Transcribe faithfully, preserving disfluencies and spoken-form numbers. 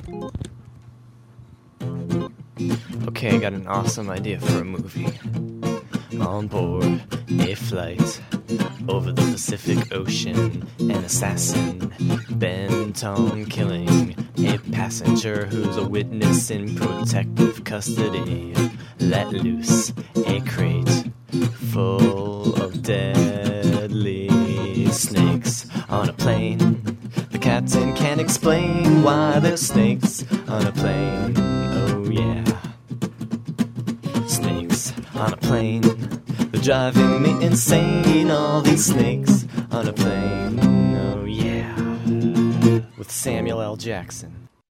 Okay, I got an awesome idea for a movie. On board a flight over the Pacific Ocean, an assassin bent on killing a passenger who's a witness in protective custody. Let loose a crate full of deadly snakes on a plane. The captain can't explain why there's snakes on a plane. Oh yeah, snakes on a plane. They're driving me insane, all these snakes on a plane. Oh yeah, with Samuel L. Jackson.